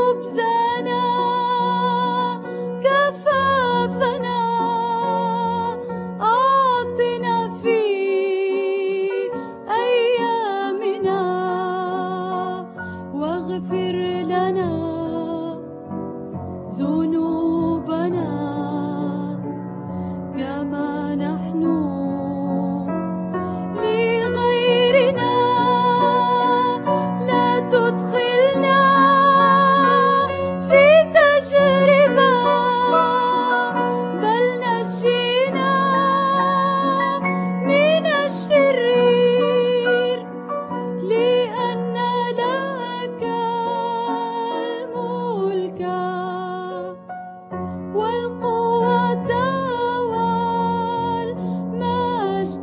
خبزنا كفافنا أعطنا في أيامنا واغفر لنا ذنوبنا كما نحن لغيرنا لا تدخلنا في تجربة بل نجينا من الشرير لأن لك الملك والقوة والمجد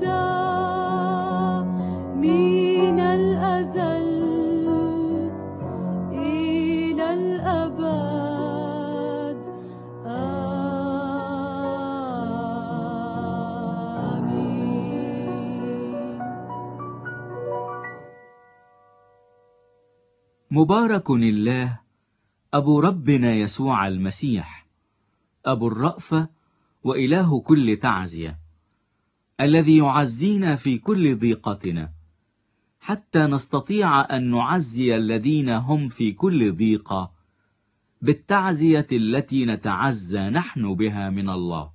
من الأزل إلى الأبد آمين. مبارك الله أبو ربنا يسوع المسيح، أبو الرأفة وإله كل تعزية، الذي يعزينا في كل ضيقتنا حتى نستطيع أن نعزي الذين هم في كل ضيقة بالتعزية التي نتعزى نحن بها من الله.